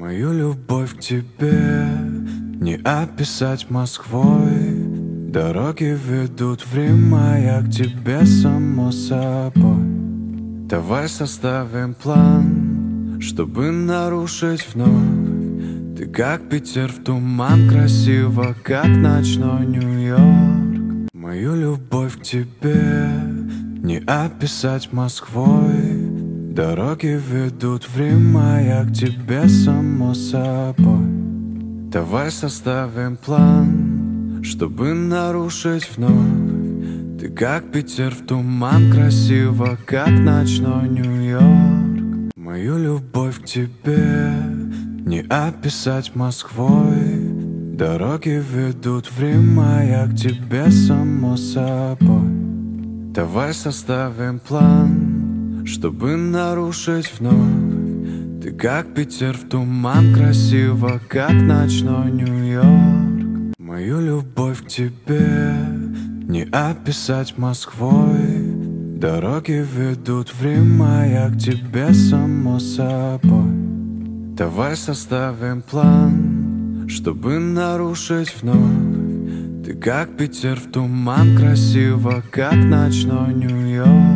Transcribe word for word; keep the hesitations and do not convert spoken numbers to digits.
Мою любовь к тебе не описать Москвой. Дороги ведут в Рим, а я к тебе само собой. Давай составим план, чтобы нарушить вновь. Ты как Питер в туман, красиво, как ночной Нью-Йорк. Мою любовь к тебе не описать Москвой. Дороги ведут в Рим, а я к тебе само собой. Давай составим план, чтобы нарушить вновь. Ты как Питер в туман, красиво, как ночной Нью-Йорк. Мою любовь к тебе не описать Москвой. Дороги ведут в Рим, а я к тебе само собой. Давай составим план, чтобы нарушить вновь. Ты как Питер в туман, красиво, как ночной Нью-Йорк. Мою любовь к тебе не описать Москвой. Дороги ведут в Рим, а я к тебе само собой. Давай составим план, чтобы нарушить вновь. Ты как Питер в туман, красиво, как ночной Нью-Йорк.